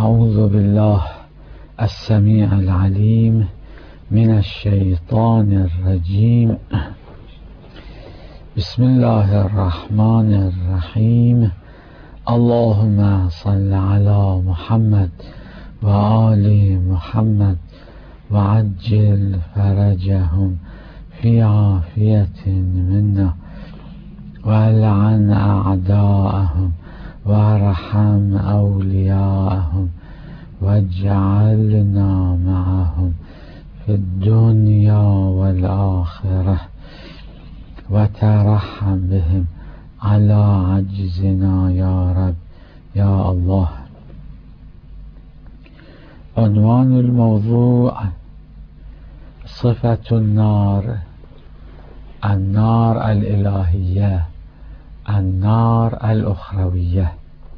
أعوذ بالله السميع العليم من الشيطان الرجيم. بسم الله الرحمن الرحيم. اللهم صل على محمد وآل محمد وعجل فرجهم في عافية منا والعن أعداءهم وارحم أولياءهم واجعلنا معهم في الدنيا والآخرة وترحم بهم على عجزنا يا رب يا الله. عنوان الموضوع صفة النار، النار الإلهية، النار الأخروية،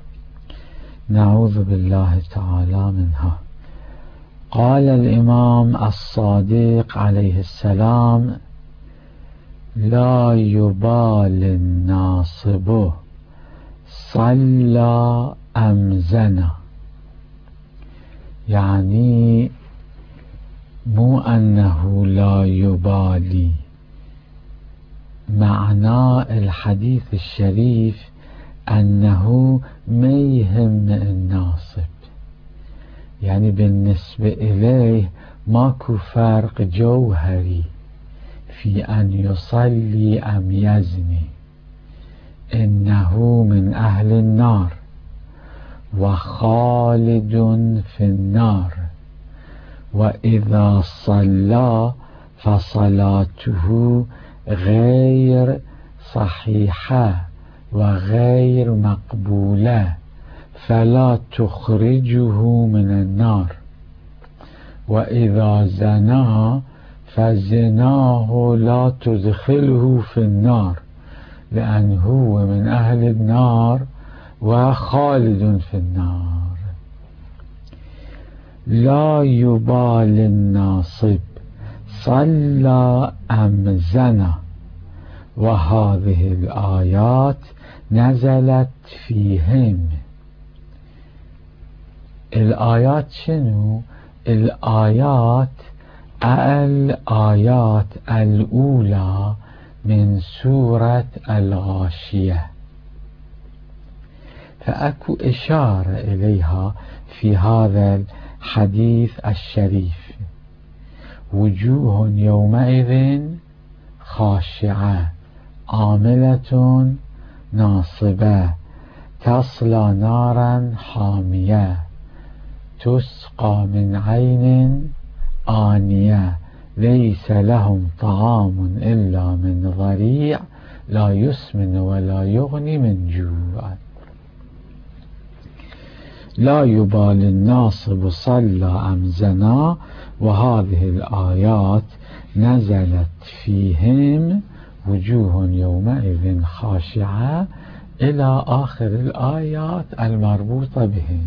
نعوذ بالله تعالى منها. قال الإمام الصادق عليه السلام: لا يبالي الناصب صلى أم زنى. يعني مو أنه لا يبالي، معنى الحديث الشريف أنه ما يهم الناصب، يعني بالنسبة إليه ماكو فرق جوهري في أن يصلي أم يزني، إنه من أهل النار وخالد في النار، وإذا صلى فصلاته غير صحيحة وغير مقبولة فلا تخرجه من النار، وإذا زنى فزناه لا تدخله في النار، لأنه من أهل النار وخالد في النار. لا يبالي الناصب صلى أم زنى. وهذه الآيات نزلت فيهم. الآيات شنو؟ الآيات الأولى من سورة الغاشية، فأكو إشارة إليها في هذا الحديث الشريف: وجوه يومئذ خاشعة عاملة ناصبة تصلى نارا حامية تسقى من عين آنية ليس لهم طعام إلا من ضريع لا يسمن ولا يغني من جوع. لا يبالي الناصب صلى أم زنى. وهذه الآيات نزلت فيهم وجوه يومئذ خاشعة إلى آخر الآيات المربوطة بهم.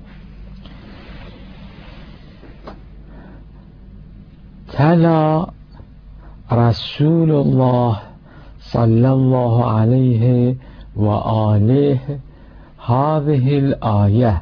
تلا رسول الله صلى الله عليه وآله هذه الآية: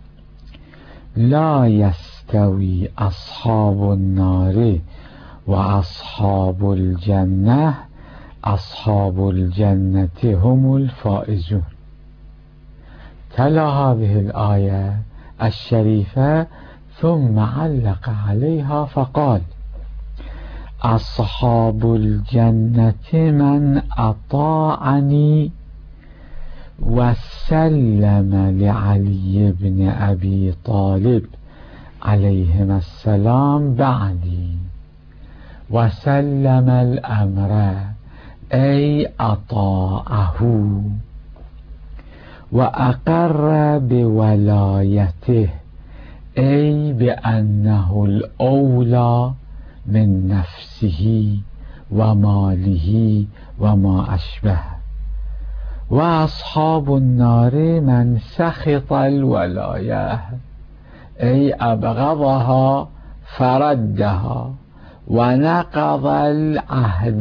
لا يستوي أصحاب النار وأصحاب الجنة، أصحاب الجنة هم الفائزون. تلا هذه الآية الشريفة ثم علق عليها فقال: أصحاب الجنة من أطاعني وسلم لعلي بن أبي طالب عليهما السلام بعدي، وسلم الأمر أي أطاعه، وأقر بولايته أي بأنه الأولى من نفسه وماله وما أشبه. وأصحاب النار من سخط الولاية أي أبغضها فردها ونقض العهد.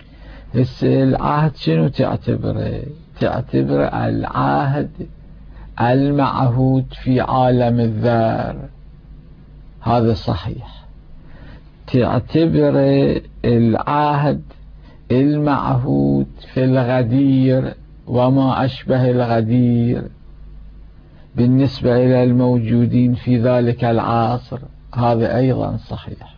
العهد شنو تعتبره؟ تعتبر العهد المعهود في عالم الذر، هذا صحيح. تعتبر العهد المعهود في الغدير وما أشبه الغدير بالنسبة إلى الموجودين في ذلك العصر، هذا أيضا صحيح.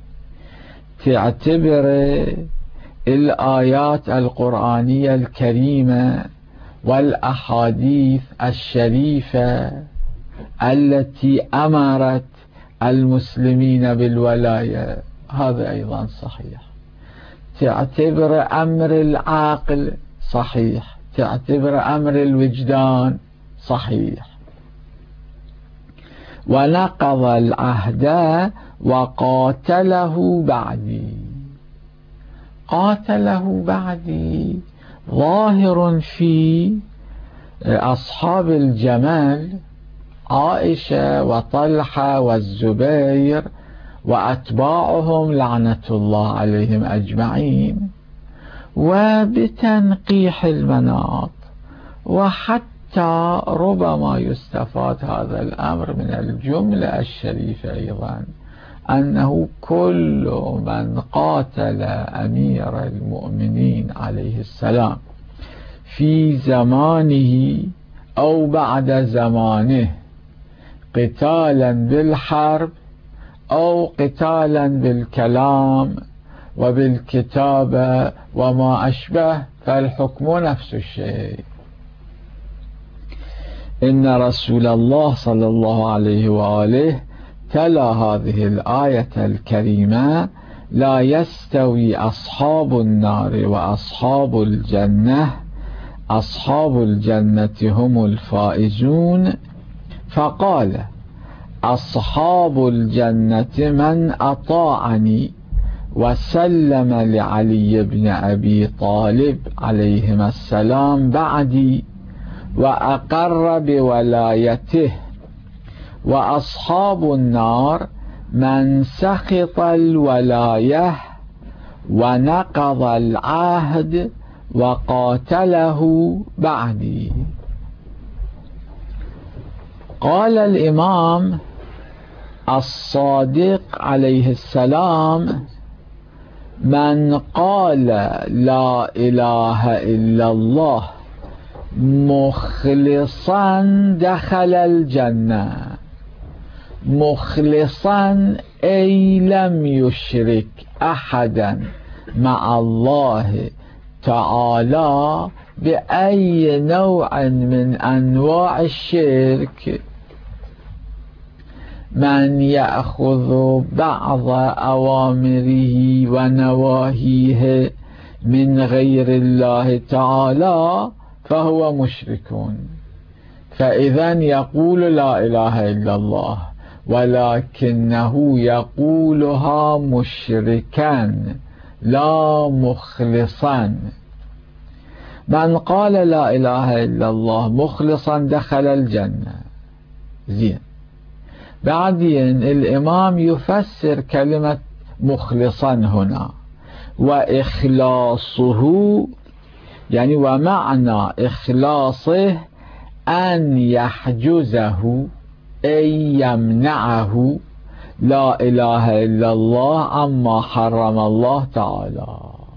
تعتبر الآيات القرآنية الكريمة والأحاديث الشريفة التي أمرت المسلمين بالولاية، هذا أيضا صحيح. تعتبر أمر العقل صحيح، تعتبر أمر الوجدان صحيح. ونقض العهد وقاتله بعدي. قاتله بعدي ظاهر في أصحاب الجمل، عائشة وطلحة والزبير وأتباعهم لعنة الله عليهم أجمعين، وبتنقيح المناط. وحتى ربما يستفاد هذا الأمر من الجملة الشريفة أيضا، أنه كل من قاتل أمير المؤمنين عليه السلام في زمانه أو بعد زمانه قتالا بالحرب أو قتالا بالكلام وبالكتابة وما أشبه، فالحكم نفس الشيء. إن رسول الله صلى الله عليه وآله تلا هذه الآية الكريمة: لا يستوي أصحاب النار وأصحاب الجنة، أصحاب الجنة هم الفائزون. فقال: أصحاب الجنة من أطاعني وسلم لعلي بن أبي طالب عليهما السلام بعدي وأقر بولايته، وأصحاب النار من سخط الولاية ونقض العهد وقاتله بعدي. قال الإمام الصادق عليه السلام: من قال لا إله إلا الله مخلصا دخل الجنة. مخلصا أي لم يشرك أحدا مع الله تعالى بأي نوع من أنواع الشرك، من يأخذ بعض أوامره ونواهيه من غير الله تعالى فهو مشرك. فإذا يقول لا إله إلا الله ولكنه يقولها مشركا لا مخلصا. من قال لا إله إلا الله مخلصا دخل الجنة. زين. بعدين الإمام يفسر كلمة مخلصا هنا: وإخلاصه، يعني ومعنى إخلاصه أن يحجزه أي يمنعه لا إله إلا الله عما حرم الله تعالى.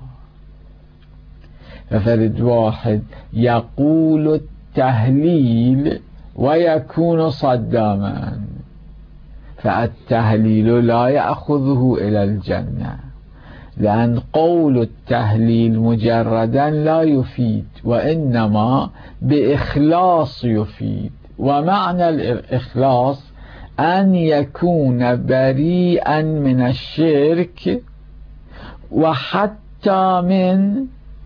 ففرد واحد يقول التهليل ويكون صداما، فالتهليل لا يأخذه إلى الجنة، لأن قول التهليل مجردا لا يفيد، وإنما بإخلاص يفيد. ومعنى الإخلاص أن يكون بريئا من الشرك وحتى من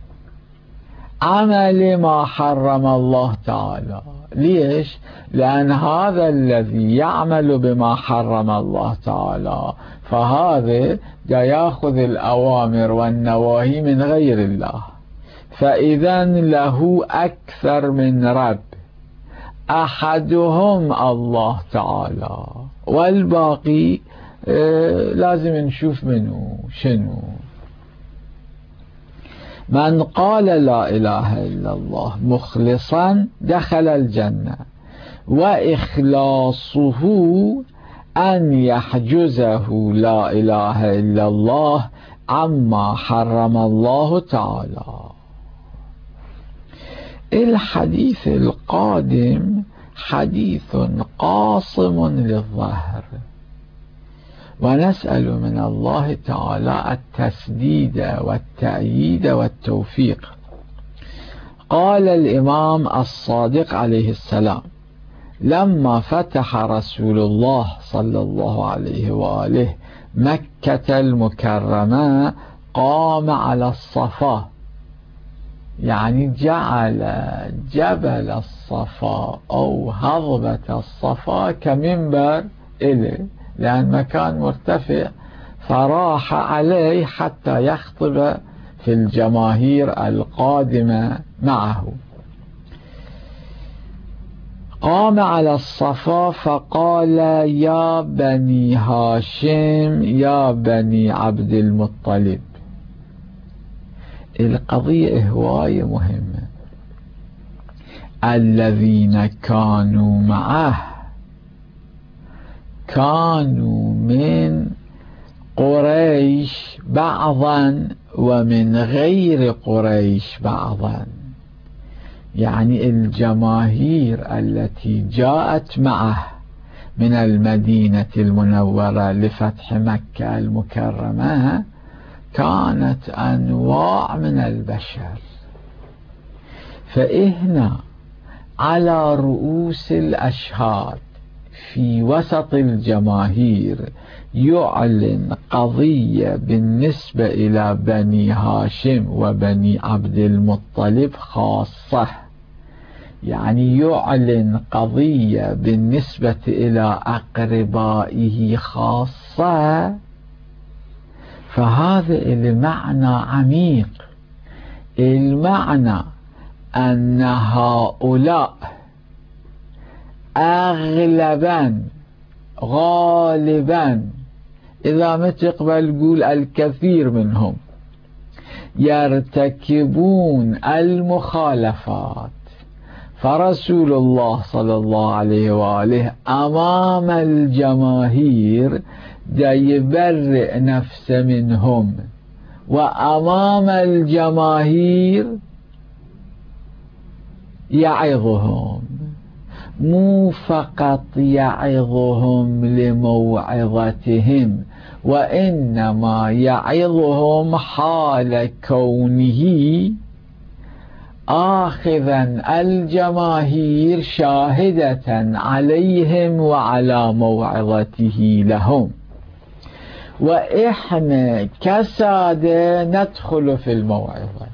عمل ما حرم الله تعالى. ليش؟ لأن هذا الذي يعمل بما حرم الله تعالى فهذا دا يأخذ الأوامر والنواهي من غير الله، فإذا له أكثر من رب، أحدهم الله تعالى والباقي لازم نشوف منه شنو. من قال لا إله إلا الله مخلصا دخل الجنة. وإخلاصه أن يحجزه لا إله إلا الله عما حرم الله تعالى. الحديث القادم حديث قاصم للظهر، ونسأل من الله تعالى التسديد والتأييد والتوفيق. قال الإمام الصادق عليه السلام: لما فتح رسول الله صلى الله عليه وآله مكة المكرمة قام على الصفا، يعني جعل جبل الصفا أو هضبة الصفا كمنبر إليه، لأن مكان مرتفع، فراح عليه حتى يخطب في الجماهير القادمة معه. قام على الصفا فقال: يا بني هاشم، يا بني عبد المطلب. القضية هواية مهمة. الذين كانوا معه كانوا من قريش بعضا ومن غير قريش بعضا، يعني الجماهير التي جاءت معه من المدينة المنورة لفتح مكة المكرمة كانت أنواع من البشر. فإهنا على رؤوس الأشهاد في وسط الجماهير يعلن قضية بالنسبة إلى بني هاشم وبني عبد المطلب خاصة، يعني يعلن قضية بالنسبة إلى أقربائه خاصة. فهذا المعنى عميق. المعنى أن هؤلاء غالبا إذا ما تقبل قول الكثير منهم يرتكبون المخالفات، فرسول الله صلى الله عليه وآله أمام الجماهير دا يبرئ نفسه منهم، وأمام الجماهير يعظهم، مو فقط يعظهم لموعظتهم، وإنما يعظهم حال كونه آخذا الجماهير شاهدة عليهم وعلى موعظته لهم. وإحنا كسادة ندخل في الموعظة،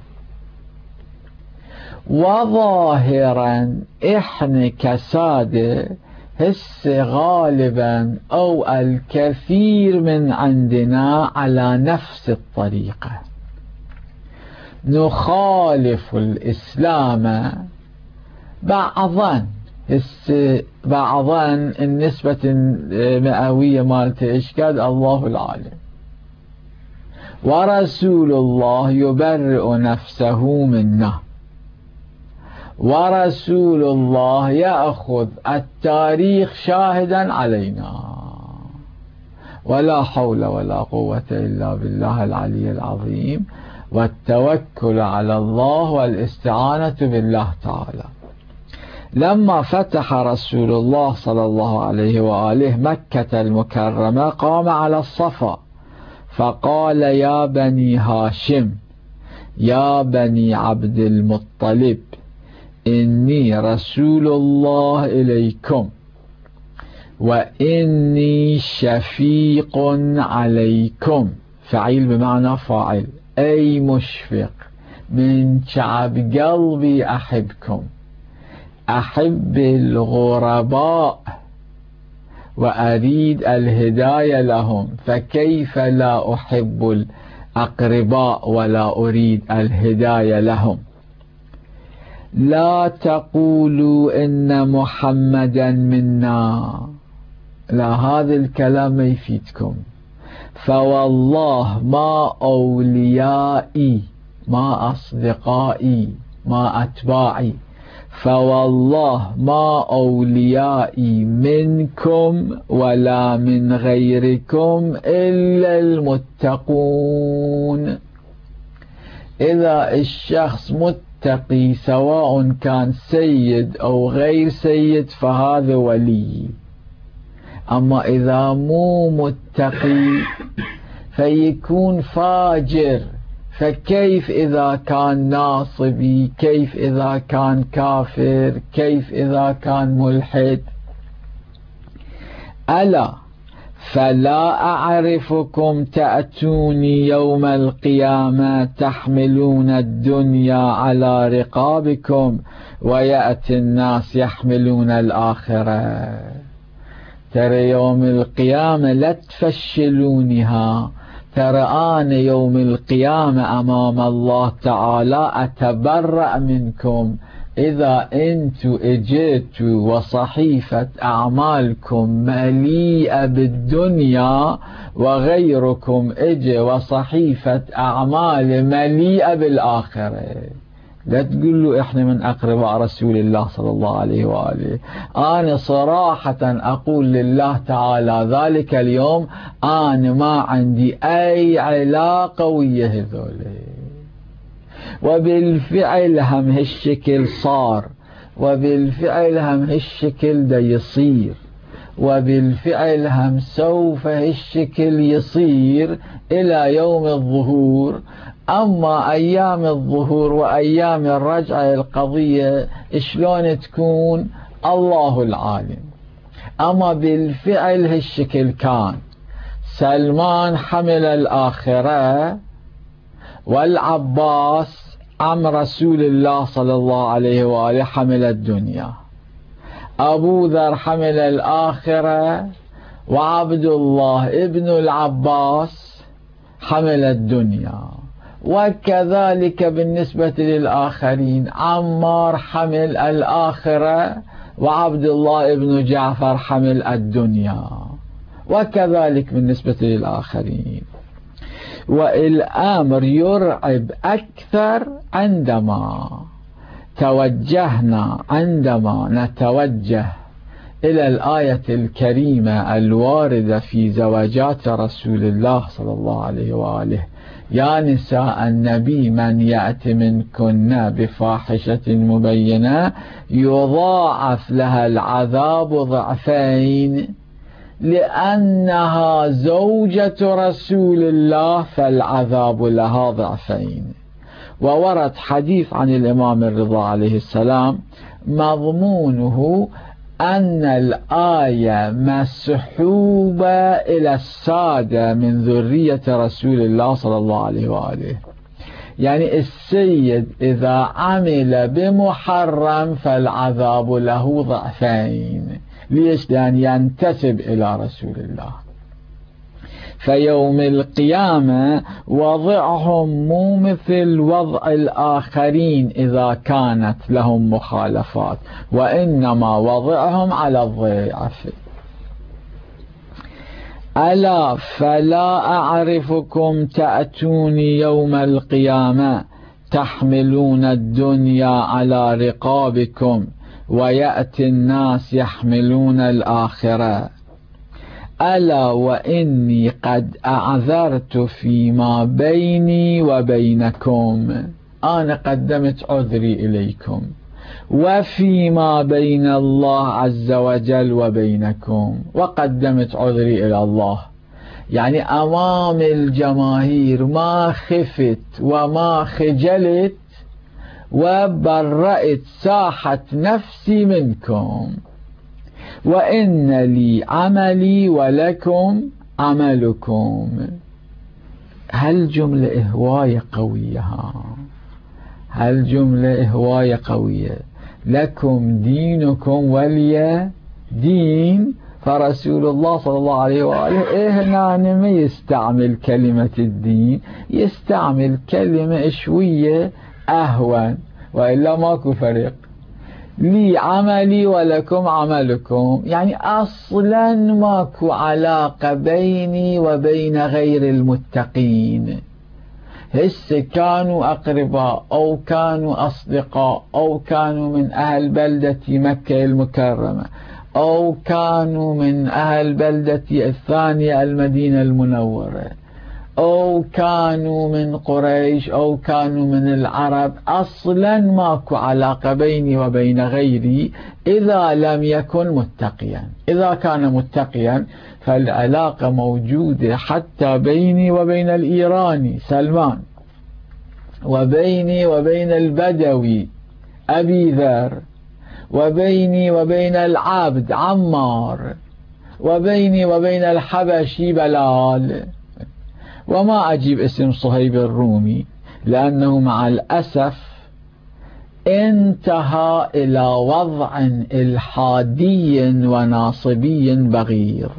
وظاهرا إحنا كسادة هسه غالبا أو الكثير من عندنا على نفس الطريقة، نخالف الإسلام بعضا. بعضا النسبة المئوية مالته إشكال الله العالم، ورسول الله يبرئ نفسه منا، ورسول الله يأخذ التاريخ شاهدا علينا، ولا حول ولا قوة إلا بالله العلي العظيم، والتوكل على الله والاستعانة بالله تعالى. لما فتح رسول الله صلى الله عليه وآله مكة المكرمة قام على الصفا فقال: يا بني هاشم، يا بني عبد المطلب، إني رسول الله إليكم، وإني شفيق عليكم. فعيل بمعنى فاعل، أي مشفق، من شعب قلبي أحبكم، أحب الغرباء وأريد الهداية لهم، فكيف لا أحب الأقرباء ولا أريد الهداية لهم؟ لا تقولوا إن محمدا منا، لا، هذا الكلام ما يفيدكم. فوالله ما أوليائي، ما أصدقائي، ما أتباعي، فوالله ما أوليائي منكم ولا من غيركم إلا المتقون. إذا الشخص متقي سواء كان سيد أو غير سيد فهذا ولي. أما إذا مو متقي فيكون فاجر، فكيف إذا كان ناصبي، كيف إذا كان كافر، كيف إذا كان ملحد؟ ألا فلا أعرفكم تأتوني يوم القيامة تحملون الدنيا على رقابكم ويأتي الناس يحملون الآخرة. ترى يوم القيامة لا تفشلونها، ترى أنا يوم القيامة أمام الله تعالى أتبرأ منكم إذا أنتم اجيتوا وصحيفة أعمالكم مليئة بالدنيا وغيركم اجي وصحيفة أعمال مليئة بالآخرة. لا تقولوا إحنا من أقرباء رسول الله صلى الله عليه وآله. أنا صراحة أقول لله تعالى ذلك اليوم أنا ما عندي أي علاقة ويا هذول، وبالفعل هم هالشكل صار، وبالفعل هم هالشكل دا يصير، وبالفعل هم سوف هالشكل يصير إلى يوم الظهور. أما أيام الظهور وأيام الرجعة القضية شلون تكون الله العالم. أما بالفعل هالشكل كان سلمان حمل الآخرة، والعباس عم رسول الله صلى الله عليه وآله حمل الدنيا، أبو ذر حمل الآخرة، وعبد الله ابن العباس حمل الدنيا. وكذلك بالنسبة للآخرين، عمار حمل الآخرة، وعبد الله ابن جعفر حمل الدنيا، وكذلك بالنسبة للآخرين. والأمر يرعب أكثر عندما نتوجه إلى الآية الكريمة الواردة في زواجات رسول الله صلى الله عليه وآله: يا نساء النبي من يأت منكن بفاحشة مبينة يضاعف لها العذاب ضعفين، لأنها زوجة رسول الله فالعذاب لها ضعفين. وورد حديث عن الإمام الرضا عليه السلام مضمونه أن الآية مسحوبة إلى السادة من ذرية رسول الله صلى الله عليه وآله. يعني السيد إذا عمل بمحرم فالعذاب له ضعفين. ليش؟ لأن ينتسب إلى رسول الله. فيوم القيامة وضعهم مو مثل وضع الآخرين إذا كانت لهم مخالفات، وإنما وضعهم على الضعف. ألا فلا أعرفكم تأتوني يوم القيامة تحملون الدنيا على رقابكم ويأتي الناس يحملون الآخرة. ألا وإني قد أعذرت فيما بيني وبينكم، أنا قدمت عذري إليكم، وفيما بين الله عز وجل وبينكم، وقدمت عذري إلى الله. يعني أمام الجماهير ما خفت وما خجلت، وبرأت ساحة نفسي منكم. وإن لي عملي ولكم عملكم. هالجملة هواية قوية، هالجملة هواية قوية. لكم دينكم ولي دين. فرسول الله صلى الله عليه وآله هنا ما يستعمل كلمة الدين، يستعمل كلمة شوية أهون، وإلا ماكو فرق. لي عملي ولكم عملكم، يعني أصلا ماكو علاقة بيني وبين غير المتقين. هسه كانوا أقرباء أو كانوا أصدقاء أو كانوا من أهل بلدة مكة المكرمة أو كانوا من أهل بلدة الثانية المدينة المنورة أو كانوا من قريش أو كانوا من العرب، أصلا ماكو علاقة بيني وبين غيري إذا لم يكن متقيا. إذا كان متقيا فالعلاقة موجودة حتى بيني وبين الإيراني سلمان، وبيني وبين البدوي أبي ذر، وبيني وبين العبد عمار، وبيني وبين الحبشي بلال. وما أجيب اسم صهيب الرومي لأنه مع الأسف انتهى إلى وضع إلحادي وناصبي بغيض.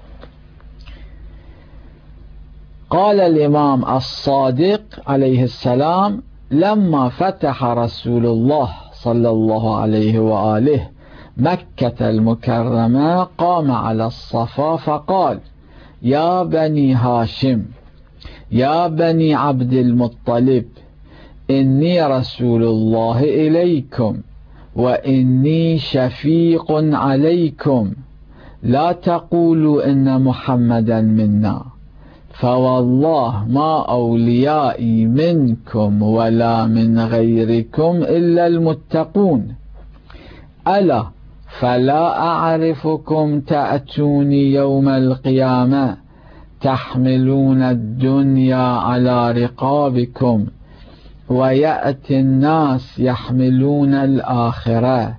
قال الإمام الصادق عليه السلام: لما فتح رسول الله صلى الله عليه وآله مكة المكرمة قام على الصفا فقال: يا بني هاشم، يا بني عبد المطلب، إني رسول الله إليكم وإني شفيق عليكم، لا تقولوا إن محمدا منا، فوالله ما أوليائي منكم ولا من غيركم إلا المتقون. ألا فلا أعرفكم تأتوني يوم القيامة تحملون الدنيا على رقابكم، ويأتي الناس يحملون الآخرة.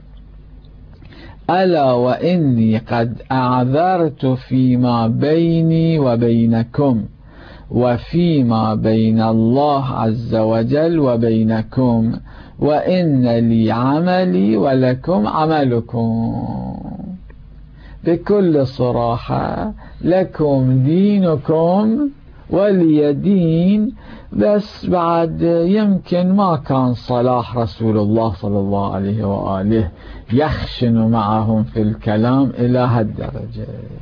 ألا وإني قد أعذرت فيما بيني وبينكم وفيما بين الله عز وجل وبينكم، وإن لي عملي ولكم عملكم. بكل صراحة لكم دينكم ولي دين. بس بعد يمكن ما كان صلاح رسول الله صلى الله عليه وآله يخشن معهم في الكلام إلى هالدرجة،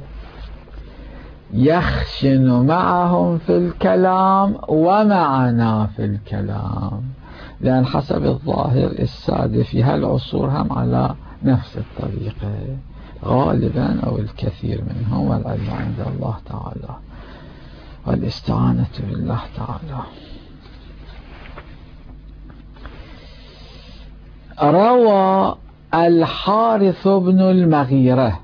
يخشن معهم في الكلام ومعنا في الكلام، لأن حسب الظاهر السادة في هالعصور هم على نفس الطريقة غالبا أو الكثير منهم، والعلم عند الله تعالى والاستعانة بالله تعالى. روى الحارث بن المغيرة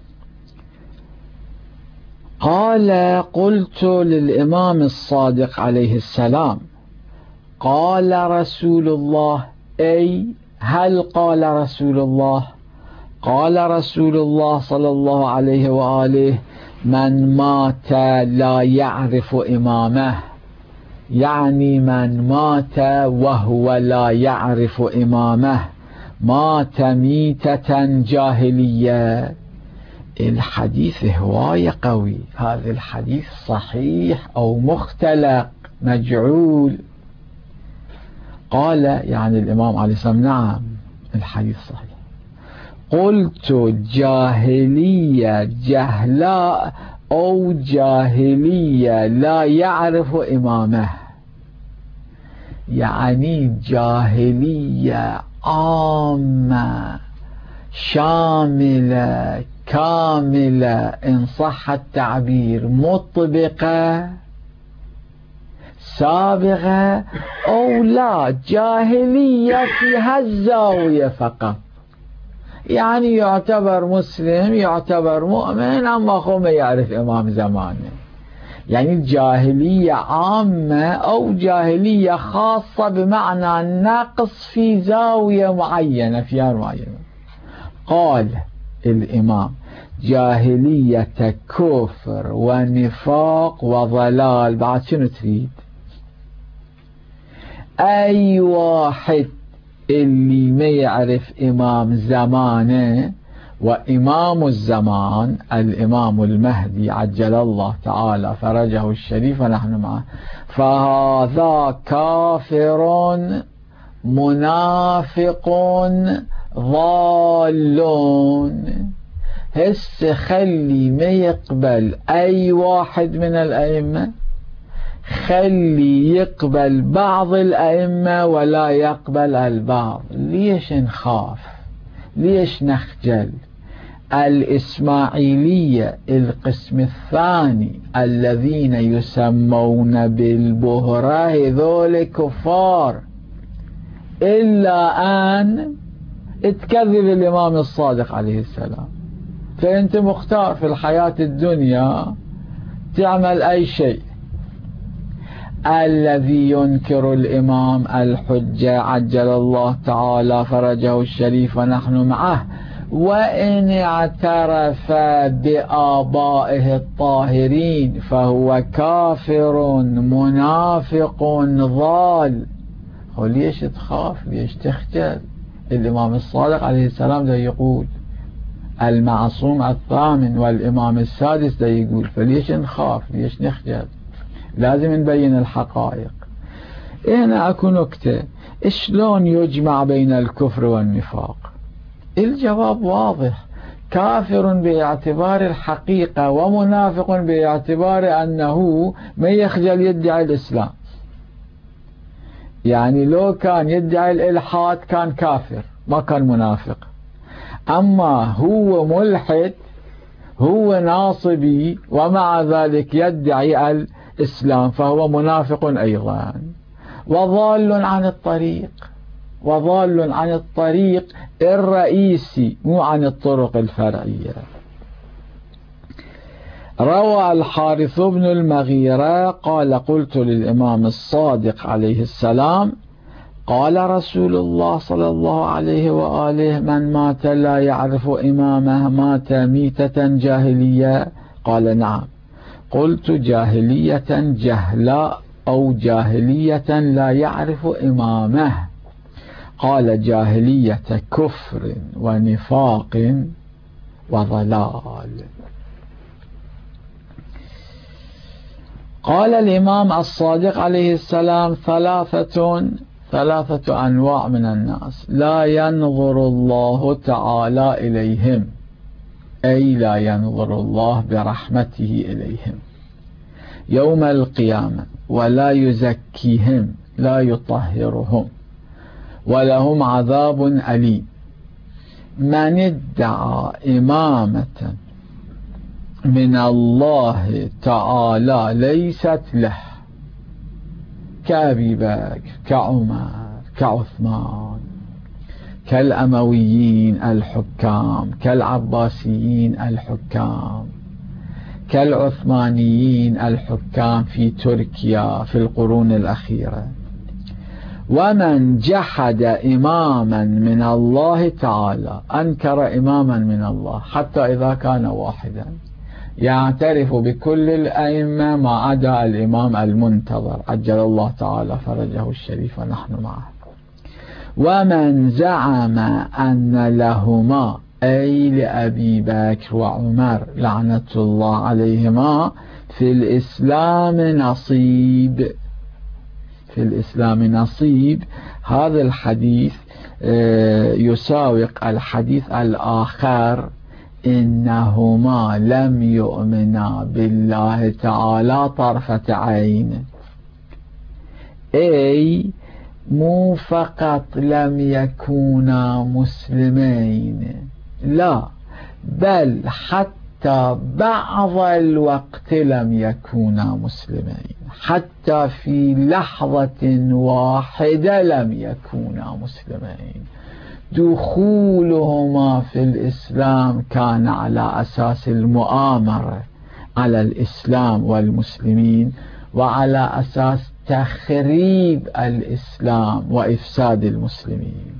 قال: قلت للإمام الصادق عليه السلام: قال رسول الله، أي هل قال رسول الله؟ قال رسول الله صلى الله عليه وآله: من مات لا يعرف إمامه، يعني من مات وهو لا يعرف إمامه مات ميتة جاهلية. الحديث هواية قوي، هذا الحديث صحيح أو مختلق مجعول. قال يعني الإمام عليه السلام: نعم الحديث صحيح. قلت: جاهلية جهلاء أو جاهلية لا يعرف إمامه؟ يعني جاهلية عامة شاملة كاملة إن صح التعبير، مطبقة سابغة، أو لا جاهلية في هالزاوية فقط، يعني يعتبر مسلم يعتبر مؤمن أما هو ما يعرف إمام زمانه. يعني جاهلية عامة أو جاهلية خاصة بمعنى نقص في زاوية معينة فيها معينة. قال الإمام: جاهلية كفر ونفاق وضلال. بعد شنو تريد؟ أي واحد اللي ما يعرف إمام زمانه، وإمام الزمان الإمام المهدي عجل الله تعالى فرجه الشريف ونحن معه، فهذا كافر منافق ضالون. هسه خلي ما يقبل أي واحد من الأئمة، خلي يقبل بعض الأئمة ولا يقبل البعض. ليش نخاف؟ ليش نخجل؟ الإسماعيلية القسم الثاني الذين يسمون بالبهرة ذول كفار، إلا أن تكذب الإمام الصادق عليه السلام. فأنت مختار في الحياة الدنيا تعمل أي شيء. الذي ينكر الإمام الحجة عجل الله تعالى فرجه الشريف ونحن معه، وإن اعترف بآبائه الطاهرين فهو كافر منافق ضال. ليش تخاف؟ ليش تخجل؟ الإمام الصادق عليه السلام ده يقول، المعصوم الثامن والإمام السادس ده يقول، فليش نخاف؟ ليش نخجل؟ لازم نبين الحقائق. هنا أكو نكتة، شلون يجمع بين الكفر والنفاق؟ الجواب واضح، كافر باعتبار الحقيقة ومنافق باعتبار أنه ما يخجل يدعي الإسلام. يعني لو كان يدعي الإلحاد كان كافر ما كان منافق، أما هو ملحد، هو ناصبي ومع ذلك يدعي الإسلام فهو منافق أيضا وضال عن الطريق، وضال عن الطريق الرئيسي مو عن الطرق الفرعية. روى الحارث بن المغيرة قال قلت للإمام الصادق عليه السلام قال رسول الله صلى الله عليه وآله من مات لا يعرف إمامه مات ميتة جاهلية؟ قال نعم. قلت جاهلية جهلاء أو جاهلية لا يعرف إمامه؟ قال جاهلية كفر ونفاق وضلال. قال الإمام الصادق عليه السلام ثلاثة أنواع من الناس لا ينظر الله تعالى إليهم، أي لا ينظر الله برحمته إليهم يوم القيامة ولا يزكيهم لا يطهرهم ولهم عذاب أليم. من ادعى إمامة من الله تعالى ليست له كأبي بكر كعمر كعثمان كالأمويين الحكام كالعباسيين الحكام كالعثمانيين الحكام في تركيا في القرون الأخيرة. ومن جحد إماما من الله تعالى أنكر إماما من الله حتى إذا كان واحدا يعترف بكل الأئمة ما عدا الإمام المنتظر عجل الله تعالى فرجه الشريف ونحن معه. ومن زعم أن لهما أي لأبي بكر وعمر لعنة الله عليهما في الإسلام نصيب، في الإسلام نصيب، هذا الحديث يساوق الحديث الآخر إنهما لم يؤمنا بالله تعالى طرفة عين، أي مو فقط لم يكونا مسلمين، لا بل حتى بعض الوقت لم يكونا مسلمين، حتى في لحظة واحدة لم يكونا مسلمين. دخولهما في الإسلام كان على أساس المؤامرة على الإسلام والمسلمين وعلى أساس تخريب الإسلام وإفساد المسلمين.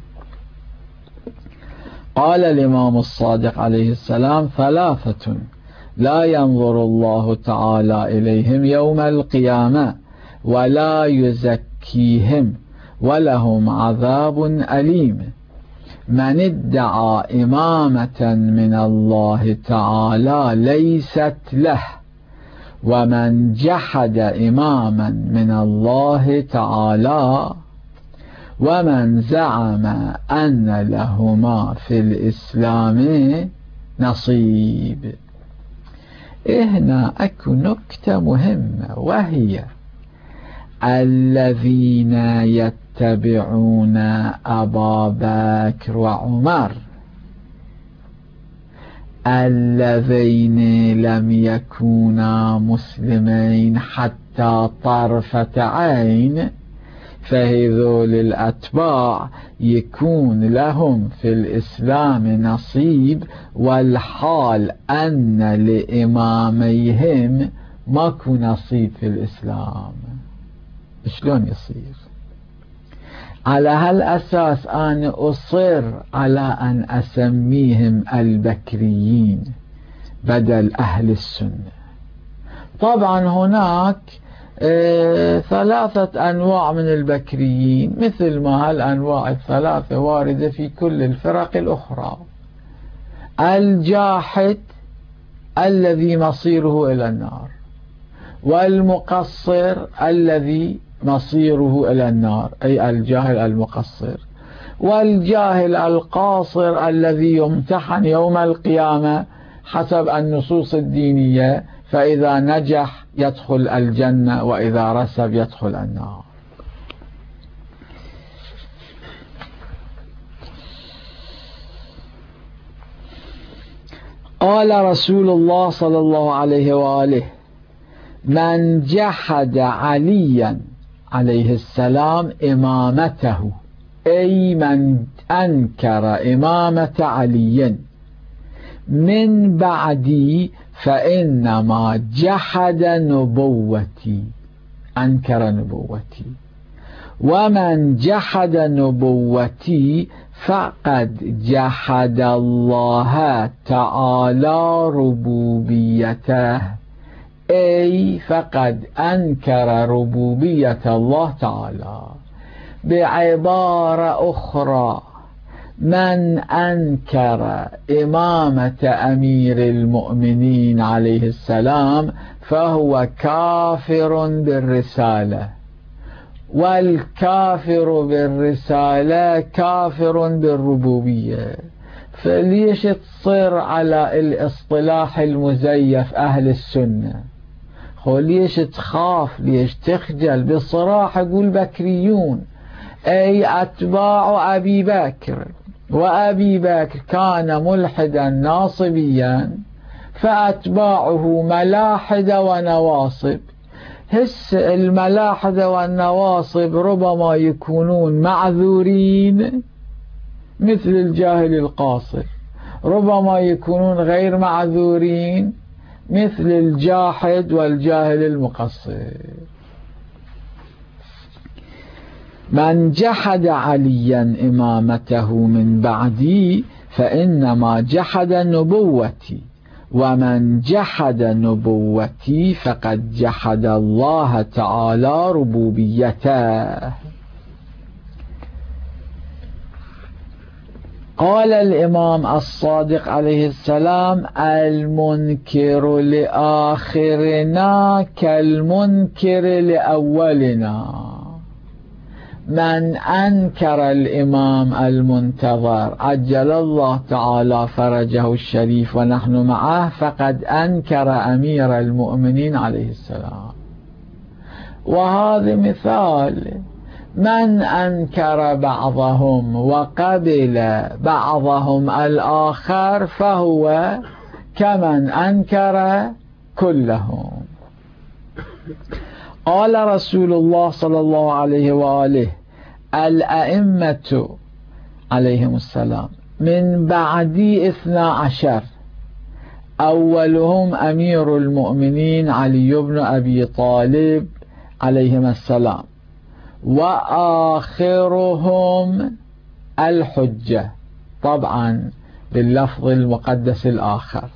قال الإمام الصادق عليه السلام ثلاثة لا ينظر الله تعالى إليهم يوم القيامة ولا يزكيهم ولهم عذاب أليم. من ادعى إمامة من الله تعالى ليست له، ومن جحد إماما من الله تعالى، ومن زعم أن لهما في الإسلام نصيب. هنا أكو نكتة مهمة، وهي الذين يتبعون أبا بكر وعمر اللذين لم يكونا مسلمين حتى طرفة عين، فهذول الأتباع يكون لهم في الإسلام نصيب، والحال أن لإماميهم ماكو نصيب في الإسلام. شلون يصير؟ على هالأساس أنا أصر على أن أسميهم البكريين بدل أهل السنة. طبعا هناك 3 أنواع من البكريين، مثل ما هالأنواع 3 واردة في كل الفرق الأخرى. الجاحد الذي مصيره إلى النار، والمقصر الذي مصيره إلى النار أي الجاهل المقصر، والجاهل القاصر الذي يمتحن يوم القيامة حسب النصوص الدينية، فإذا نجح يدخل الجنة وإذا رسب يدخل النار. قال رسول الله صلى الله عليه وآله: من جحد عليا عليه السلام إمامته، أي من أنكر إمامة علي من بعدي فإنما جحد نبوتي، أنكر نبوتي، ومن جحد نبوتي فقد جحد الله تعالى ربوبيته، أي فقد أنكر ربوبية الله تعالى. بعبارة أخرى، من أنكر إمامة أمير المؤمنين عليه السلام فهو كافر بالرسالة، والكافر بالرسالة كافر بالربوبية. فليش تصر على الاصطلاح المزيف أهل السنة؟ ليش تخاف؟ ليش تخجل؟ بالصراحة يقول بكريون أي أتباع أبي بكر، وأبي بكر كان ملحدا ناصبيا فأتباعه ملاحدة ونواصب. هس الملاحدة والنواصب ربما يكونون معذورين مثل الجاهل القاصر، ربما يكونون غير معذورين مثل الجاحد والجاهل المقصر. من جحد عليا إمامته من بعدي فإنما جحد نبوتي، ومن جحد نبوتي فقد جحد الله تعالى ربوبيته. قال الإمام الصادق عليه السلام: المنكر لآخرنا كالمنكر لأولنا. من أنكر الإمام المنتظر عجل الله تعالى فرجه الشريف ونحن معه فقد أنكر أمير المؤمنين عليه السلام. وهذا مثال. من أنكر بعضهم وقبل بعضهم الآخر فهو كمن أنكر كلهم. قال رسول الله صلى الله عليه وآله: الأئمة عليهم السلام من بعدي 12، أولهم أمير المؤمنين علي بن أبي طالب عليهم السلام، وآخرهم الحجة، طبعا باللفظ المقدس الآخر.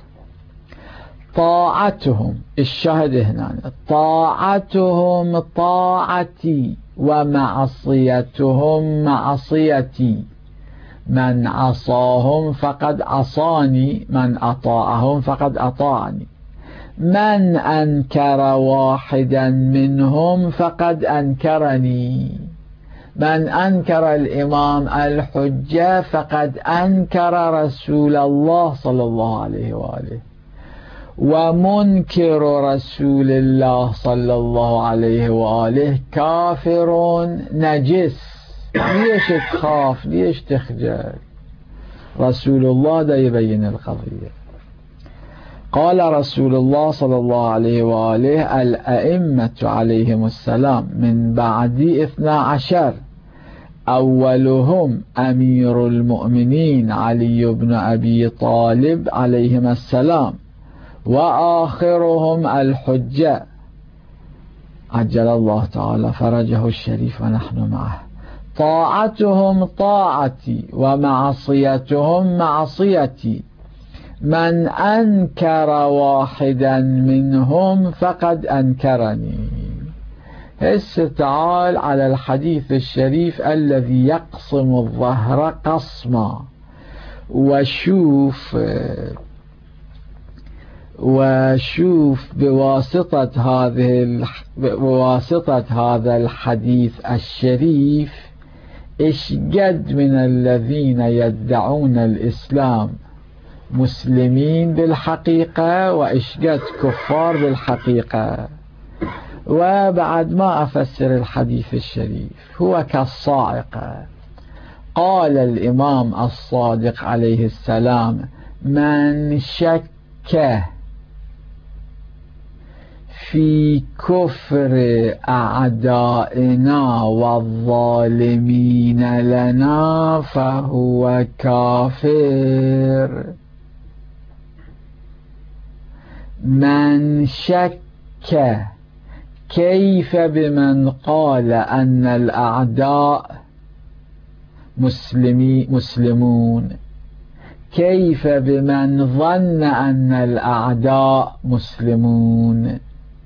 طاعتهم، الشهد هنا، طاعتهم طاعتي ومعصيتهم معصيتي. من عصاهم فقد عصاني، من أطاعهم فقد أطاعني. من أنكر واحدا منهم فقد أنكرني. من أنكر الإمام الحجة فقد أنكر رسول الله صلى الله عليه وآله. ومنكر رسول الله صلى الله عليه وآله كافر نجس. ليش تخاف؟ ليش تخجل؟ رسول الله دا يبين القضية. قال رسول الله صلى الله عليه وآله: الأئمة عليهم السلام من بعد 12، أولهم أمير المؤمنين علي بن أبي طالب عليهما السلام، وآخرهم الحجة عجل الله تعالى فرجه الشريف ونحن معه. طاعتهم طاعتي ومعصيتهم معصيتي، من أنكر واحدا منهم فقد أنكرني. هسه تعال على الحديث الشريف الذي يقسم الظهر قسما، وشوف بواسطة هذا الحديث الشريف إيش قد من الذين يدعون الإسلام مسلمين بالحقيقة، وإيش قد كفار بالحقيقة. وبعد ما أفسر الحديث الشريف، هو كالصاعقة. قال الإمام الصادق عليه السلام: من شك في كفر أعدائنا والظالمين لنا فهو كافر. من شك كيف بمن قال أن الأعداء مسلمون؟ كيف بمن ظن أن الأعداء مسلمون؟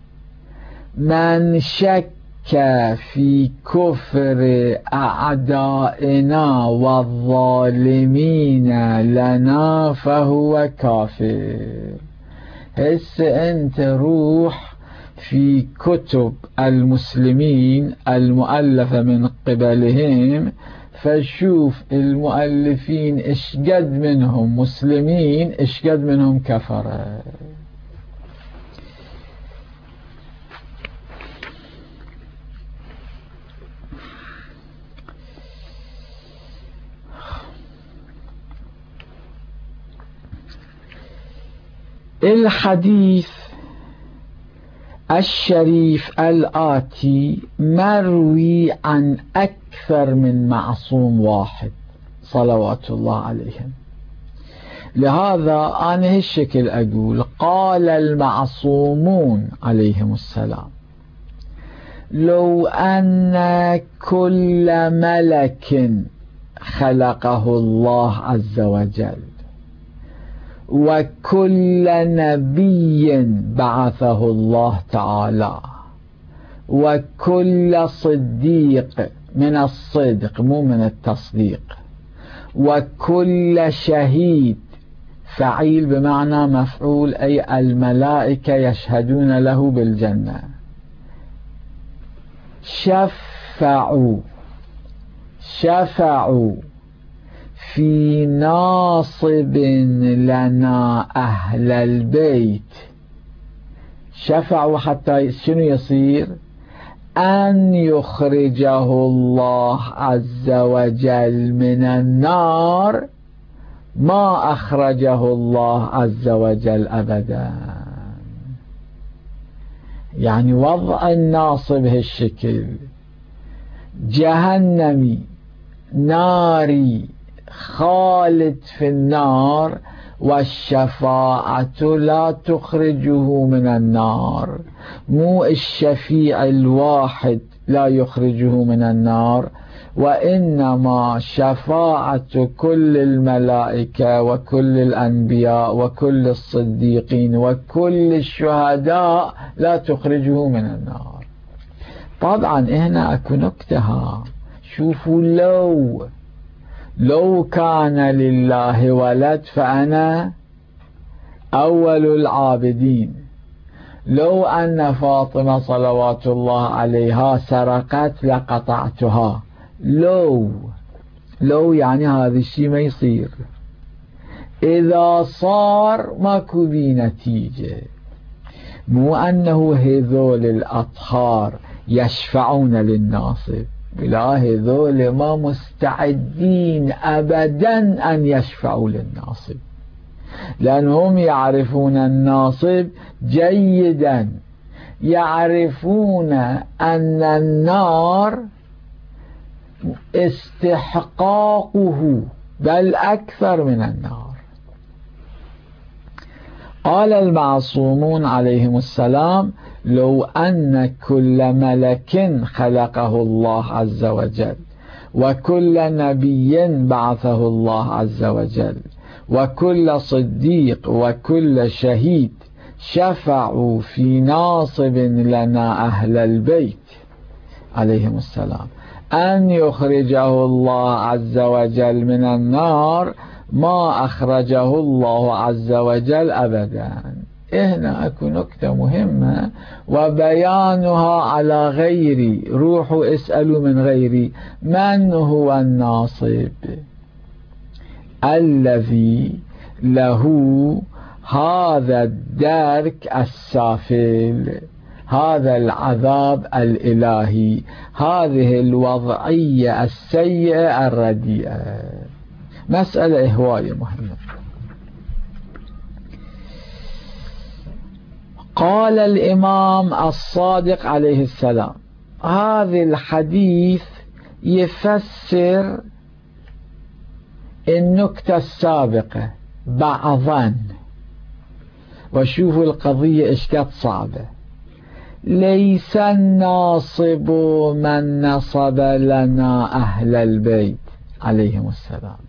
من شك في كفر أعدائنا والظالمين لنا فهو كافر. هسه أنت روح في كتب المسلمين المؤلفة من قبلهم، فشوف المؤلفين إيش قد منهم مسلمين، إيش قد منهم كفرة. الحديث الشريف الآتي مروي عن أكثر من معصوم واحد صلوات الله عليهم. لهذا أنا هالشكل أقول: قال المعصومون عليهم السلام: لو أن كل ملك خلقه الله عز وجل، وكل نبي بعثه الله تعالى، وكل صديق من الصدق مو من التصديق، وكل شهيد، فعيل بمعنى مفعول، أي الملائكة يشهدون له بالجنة، شفعوا في ناصب لنا أهل البيت. شفعوا حتى شنو يصير؟ أن يخرجه الله عز وجل من النار ما أخرجه الله عز وجل أبدا. يعني وضع الناصب هالشكل، جهنمي ناري خالد في النار، والشفاعة لا تخرجه من النار. مو الشفيع الواحد لا يخرجه من النار، وإنما شفاعة كل الملائكة وكل الأنبياء وكل الصديقين وكل الشهداء لا تخرجه من النار. طبعا هنا أكو نكتة، شوفوا، لو كان لله ولد فأنا أول العابدين. لو أن فاطمة صلوات الله عليها سرقت لقطعتها. لو يعني هذا الشيء ما يصير. إذا صار ماكو بي نتيجة. مو أنه هذول الأطهار يشفعون للناصب، لا، هذول ما مستعدين أبدا أن يشفعوا للناصب، لأنهم يعرفون الناصب جيدا، يعرفون أن النار استحقاقه بل أكثر من النار. قال المعصومون عليهم السلام: لو أن كل ملك خلقه الله عز وجل، وكل نبي بعثه الله عز وجل، وكل صديق وكل شهيد شفعوا في ناصب لنا أهل البيت عليهم السلام أن يخرجه الله عز وجل من النار، ما أخرجه الله عز وجل أبدا. هنا أكو نكتة مهمة وبيانها على غيري، روحوا اسألوا من غيري: من هو الناصب؟ الذي له هذا الدرك السافل، هذا العذاب الإلهي، هذه الوضعية السيئة الرديئة. مسألة هواية مهمة. قال الإمام الصادق عليه السلام: هذا الحديث يفسر النكتة السابقة بعضا، وشوفوا القضية إيش كانت صعبة. ليس الناصب من نصب لنا أهل البيت عليهم السلام.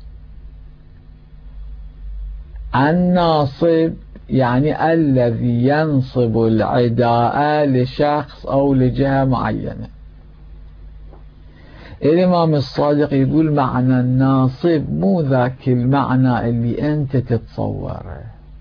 الناصب يعني الذي ينصب العداء لشخص أو لجهة معينة. الإمام الصادق يقول معنى الناصب مو ذاك المعنى اللي أنت تتصوره،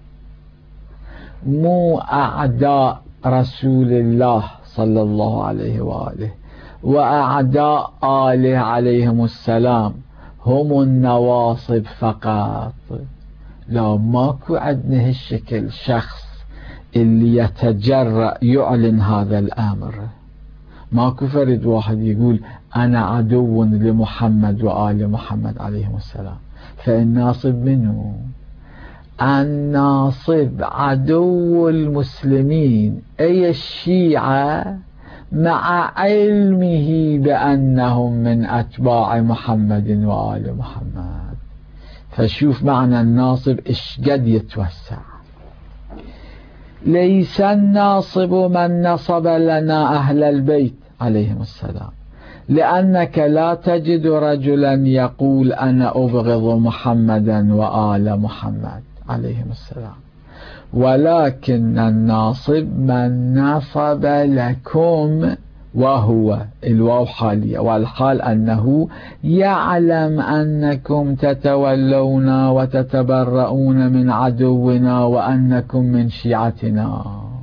مو أعداء رسول الله صلى الله عليه وآله وأعداء آله عليهم السلام هم النواصب فقط. لا، ماكو عندنا هالشكل شخص اللي يتجرأ يعلن هذا الأمر. ماكو فرد واحد يقول أنا عدو لمحمد وآل محمد عليهم السلام. فالناصب منه؟ الناصب عدو المسلمين، أي الشيعة، مع علمه بأنهم من أتباع محمد وآل محمد. فشوف معنى الناصب إيش قد يتوسع. ليس الناصب من نصب لنا أهل البيت عليهم السلام، لأنك لا تجد رجلا يقول أنا أبغض محمدا وآل محمد عليهم السلام، ولكن الناصب من نصب لكم، وهو الواو حالية، والحال أنه يعلم أنكم تتولون وتتبرؤون من عدونا وأنكم من شيعتنا،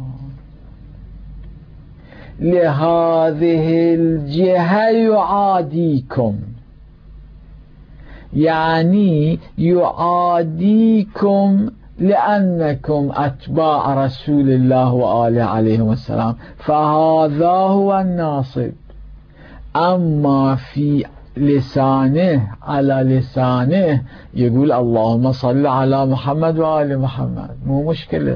لهذه الجهة يعاديكم، يعني يعاديكم لأنكم أتباع رسول الله وآله عليهم السلام، فهذا هو الناصب. أما في لسانه، على لسانه يقول اللهم صل على محمد وآل محمد، مو مشكلة.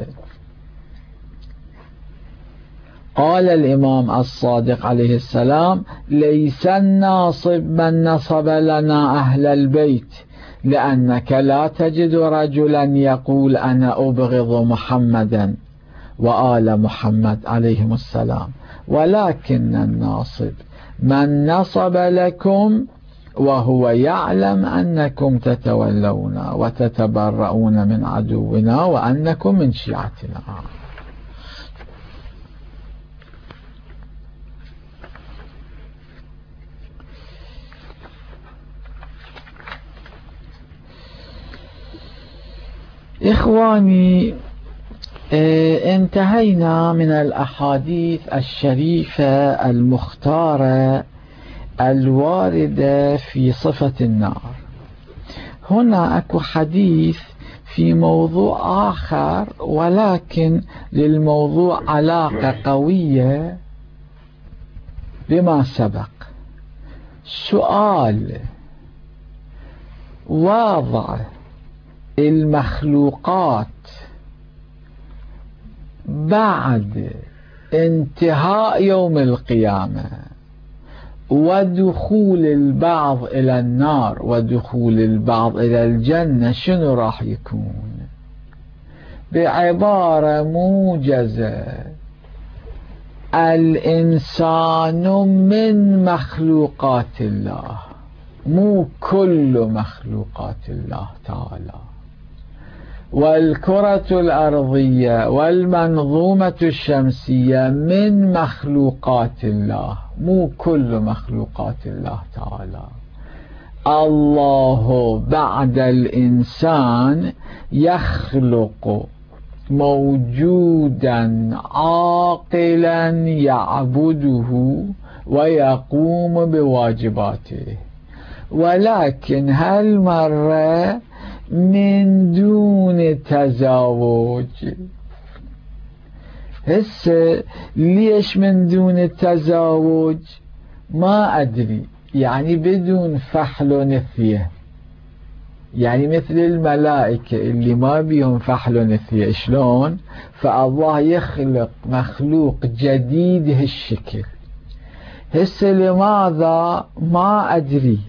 قال الإمام الصادق عليه السلام: ليس الناصب من نصب لنا أهل البيت، لأنك لا تجد رجلا يقول أنا أبغض محمدا وآل محمد عليهم السلام، ولكن الناصب من نصب لكم وهو يعلم أنكم تتولون وتتبرؤون من عدونا وأنكم من شيعتنا. إخواني، انتهينا من الأحاديث الشريفة المختارة الواردة في صفة النار. هنا أكو حديث في موضوع آخر، ولكن للموضوع علاقة قوية بما سبق. سؤال: وضع المخلوقات بعد انتهاء يوم القيامة ودخول البعض إلى النار ودخول البعض إلى الجنة شنو راح يكون؟ بعبارة موجزة: الإنسان من مخلوقات الله، مو كل مخلوقات الله تعالى، والكرة الأرضية والمنظومة الشمسية من مخلوقات الله، مو كل مخلوقات الله تعالى. الله بعد الإنسان يخلق موجودا عاقلا يعبده ويقوم بواجباته، ولكن هالمرة من دون تزاوج. هسه ليش من دون التزاوج؟ ما أدري، يعني بدون فحل ونثية، يعني مثل الملائكة اللي ما بيهم فحل ونثية. شلون؟ فالله يخلق مخلوق جديد هالشكل. هسه لماذا؟ ما أدري.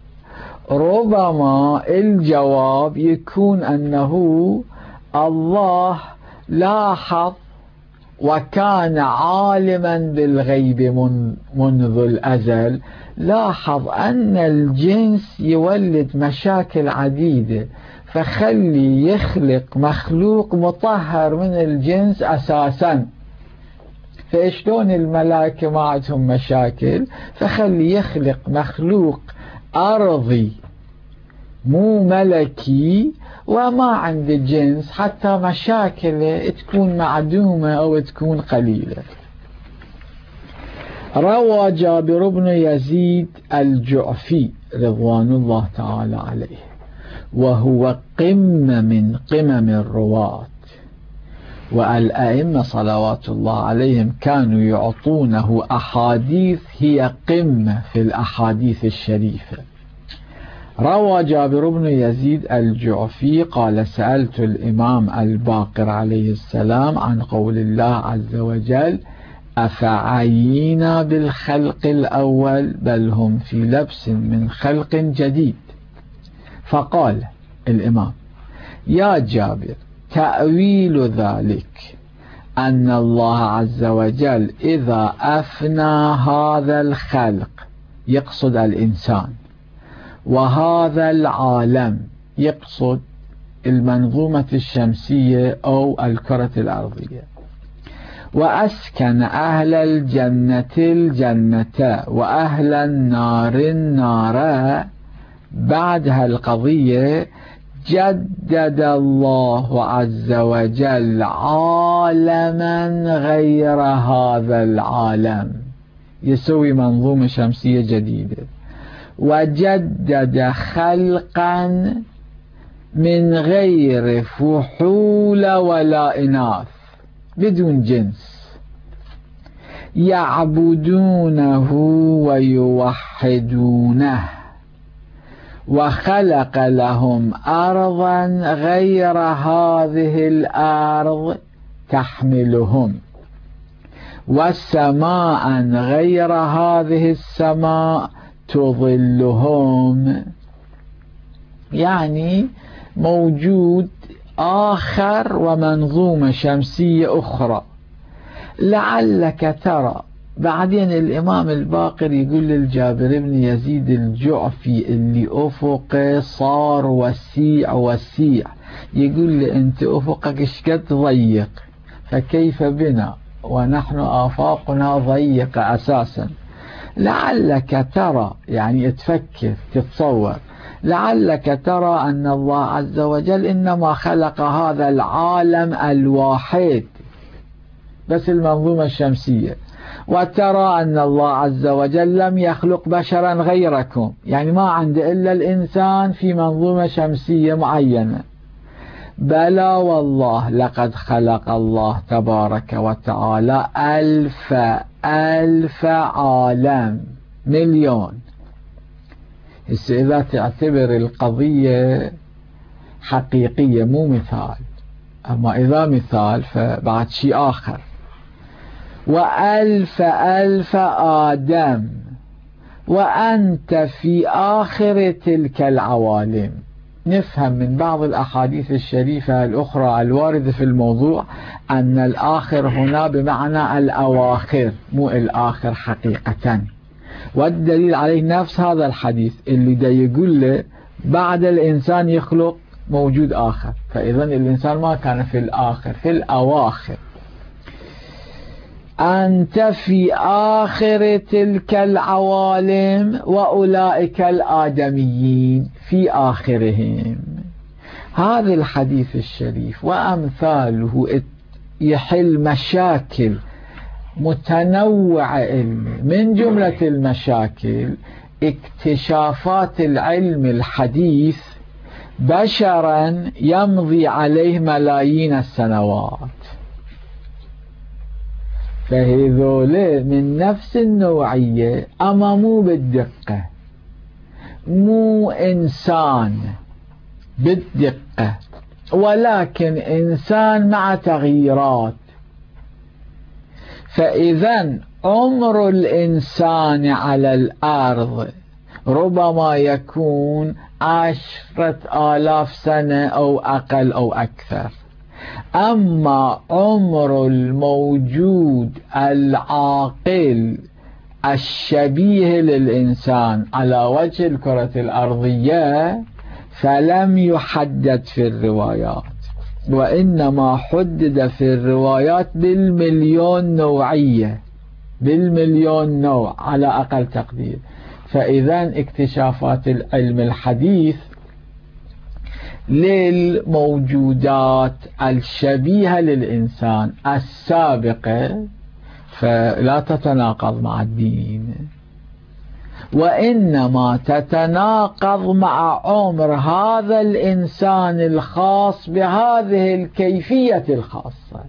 ربما الجواب يكون أنه الله لاحظ وكان عالما بالغيب منذ الأزل، لاحظ أن الجنس يولد مشاكل عديدة، فخلي يخلق مخلوق مطهر من الجنس أساسا. فإشلون الملائكة ما عندهم مشاكل، فخلي يخلق مخلوق أرضي مو ملكي وما عنده جنس، حتى مشاكله تكون معدومة أو تكون قليلة. روى جابر بن يزيد الجعفي رضوان الله تعالى عليه، وهو قمة من قمم الرواة، والأئمة صلوات الله عليهم كانوا يعطونه أحاديث هي قمة في الأحاديث الشريفة. روى جابر بن يزيد الجعفي قال: سألت الإمام الباقر عليه السلام عن قول الله عز وجل: أفعينا بالخلق الأول بل هم في لبس من خلق جديد. فقال الإمام: يا جابر، تأويل ذلك أن الله عز وجل إذا أفنى هذا الخلق، يقصد الإنسان، وهذا العالم، يقصد المنظومة الشمسية أو الكرة الأرضية، وأسكن أهل الجنة الجنة وأهل النار النار، بعدها القضية جدد الله عز وجل عالما غير هذا العالم، يسوي منظومة شمسية جديدة، وجدد خلقا من غير فحول ولا إناث، بدون جنس، يعبدونه ويوحدونه، وخلق لهم أرضا غير هذه الأرض تحملهم، والسماء غير هذه السماء تظلهم. يعني موجود آخر ومنظومة شمسية أخرى. لعلك ترى بعدين الإمام الباقر يقول للجابر بن يزيد الجعفي اللي أفقه صار وسيع وسيع، يقول له أنت أفقك شقد ضيق، فكيف بنا ونحن آفاقنا ضيقة أساسا. لعلك ترى، يعني تفكر تتصور، لعلك ترى أن الله عز وجل إنما خلق هذا العالم الواحد بس المنظومة الشمسية، وترى أن الله عز وجل لم يخلق بشرا غيركم، يعني ما عنده إلا الإنسان في منظومة شمسية معينة، بلى والله لقد خلق الله تبارك وتعالى ألف عالم، مليون. إذا تعتبر القضية حقيقية مو مثال، أما إذا مثال فبعد شيء آخر. وألف آدم وأنت في آخر تلك العوالم. نفهم من بعض الأحاديث الشريفة الأخرى الواردة في الموضوع أن الآخر هنا بمعنى الأواخر، مو الآخر حقيقة. والدليل عليه نفس هذا الحديث اللي دا يقول له بعد الإنسان يخلق موجود آخر، فإذا الإنسان ما كان في الآخر، في الأواخر. أنت في آخر تلك العوالم وأولئك الآدميين في آخرهم. هذا الحديث الشريف وأمثاله يحل مشاكل متنوعة علمية. من جملة المشاكل اكتشافات العلم الحديث بشرا يمضي عليه ملايين السنوات، فهذول من نفس النوعية، أما مو بالدقة، مو إنسان بالدقة، ولكن إنسان مع تغييرات. فإذا عمر الإنسان على الأرض ربما يكون 10,000 سنة أو أقل أو أكثر، أما عمر الموجود العاقل الشبيه للإنسان على وجه الكرة الأرضية فلم يحدد في الروايات، وإنما حدد في الروايات بالمليون نوعية، بالمليون نوع على أقل تقدير. فإذا اكتشافات العلم الحديث للموجودات الشبيهة للإنسان السابقة فلا تتناقض مع الدين، وإنما تتناقض مع عمر هذا الإنسان الخاص بهذه الكيفية الخاصة.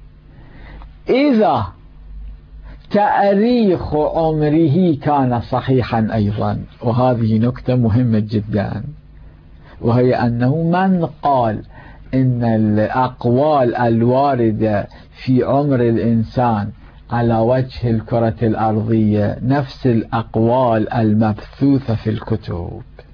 إذا تاريخ عمره كان صحيحا أيضا، وهذه نكتة مهمة جدا، وهي أنه من قال إن الأقوال الواردة في عمر الإنسان على وجه الكرة الأرضية نفس الأقوال المبثوثة في الكتب.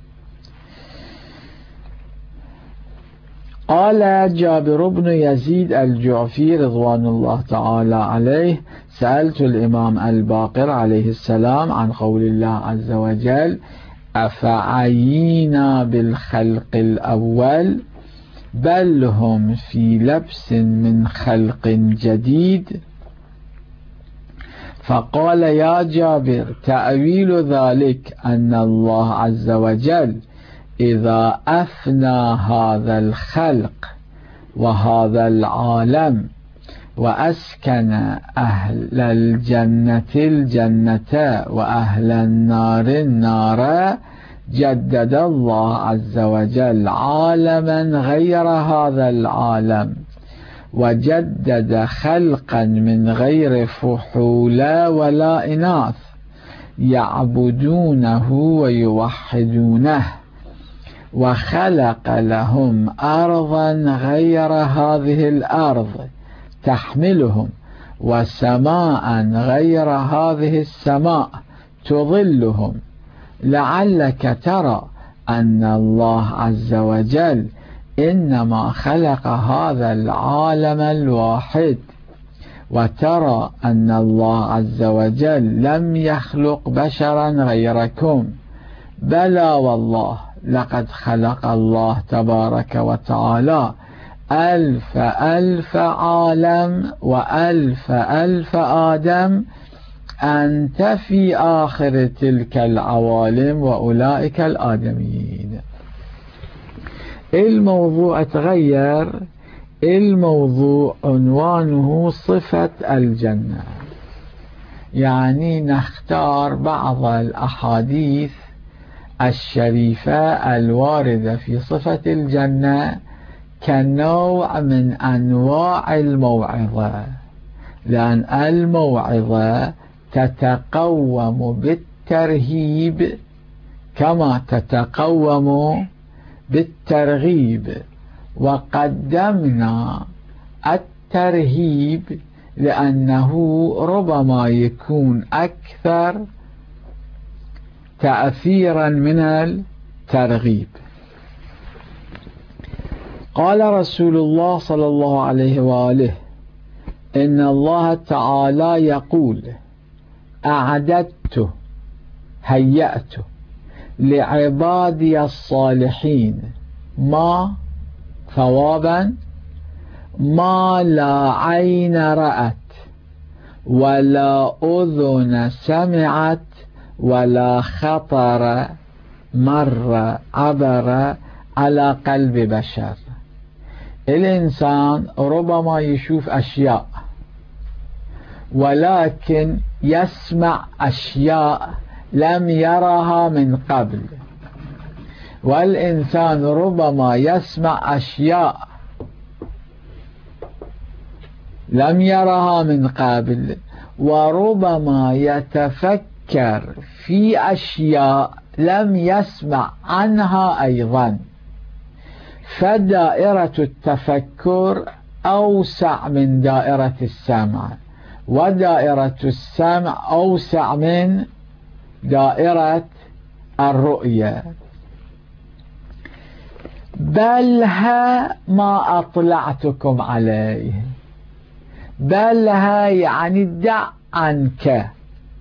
قال جابر بن يزيد الجعفي رضوان الله تعالى عليه: سألت الإمام الباقر عليه السلام عن قول الله عز وجل: أفعينا بالخلق الأول بل هم في لبس من خلق جديد. فقال: يا جابر، تأويل ذلك أن الله عز وجل إذا أفنى هذا الخلق وهذا العالم وأسكن أهل الجنة الجنة وأهل النار النار، جدد الله عز وجل عالما غير هذا العالم، وجدد خلقا من غير فحول ولا إناث يعبدونه ويوحدونه، وخلق لهم أرضا غير هذه الأرض تحملهم، وسماء غير هذه السماء تظلهم، لعلك ترى أن الله عز وجل إنما خلق هذا العالم الواحد، وترى أن الله عز وجل لم يخلق بشرا غيركم. بلى والله لقد خلق الله تبارك وتعالى 1000 عالم و1000 آدم، أنت في آخر تلك العوالم وأولئك الآدميين. الموضوع تغير، الموضوع عنوانه صفة الجنة، يعني نختار بعض الأحاديث الشريفة الواردة في صفة الجنة كنوع من أنواع الموعظة، لأن الموعظة تتقوم بالترهيب كما تتقوم بالترغيب، وقدمنا الترهيب لأنه ربما يكون أكثر تأثيرا من الترغيب. قال رسول الله صلى الله عليه وآله: إن الله تعالى يقول: أعددت هيأت لعبادي الصالحين ما ثوابا ما لا عين رأت ولا أذن سمعت ولا خطر مر عبر على قلب بشر. الإنسان ربما يشوف أشياء ولكن يسمع أشياء لم يرها من قبل، والإنسان ربما يسمع أشياء لم يرها من قبل، وربما يتفكر في أشياء لم يسمع عنها أيضا. فدائرة التفكر أوسع من دائرة السمع، ودائرة السمع أوسع من دائرة الرؤية. بلها ما أطلعتكم عليه، بلها يعني دع عنك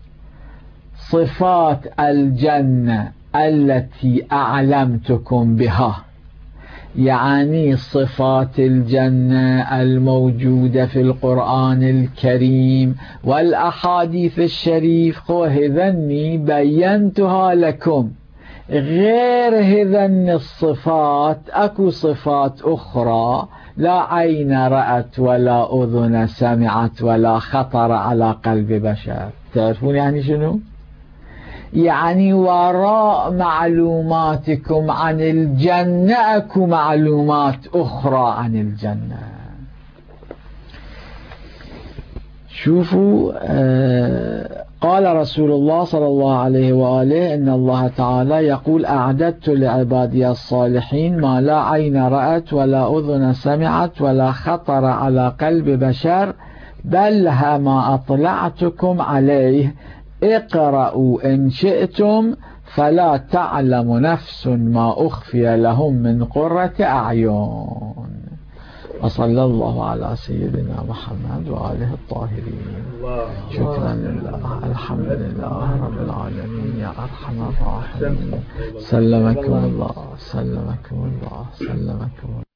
صفات الجنة التي أعلمتكم بها، يعني صفات الجنة الموجودة في القرآن الكريم والأحاديث الشريف، هذني بينتها لكم. غير هذن الصفات أكو صفات أخرى لا عين رأت ولا أذن سمعت ولا خطر على قلب بشر. تعرفون يعني شنو؟ يعني وراء معلوماتكم عن الجنة أكو معلومات أخرى عن الجنة. شوفوا، قال رسول الله صلى الله عليه وآله: إن الله تعالى يقول: أعددت لعبادي الصالحين ما لا عين رأت ولا أذن سمعت ولا خطر على قلب بشر، بلها ما أطلعتكم عليه، اقرأوا إن شئتم فلا تعلم نفس ما أخفي لهم من قرة أعين. وصلى الله على سيدنا محمد وآله الطاهرين. شكرا لله، الحمد لله رب العالمين، يا أرحم الراحمين. سلمكم الله، سلمكم الله، سلمكم الله.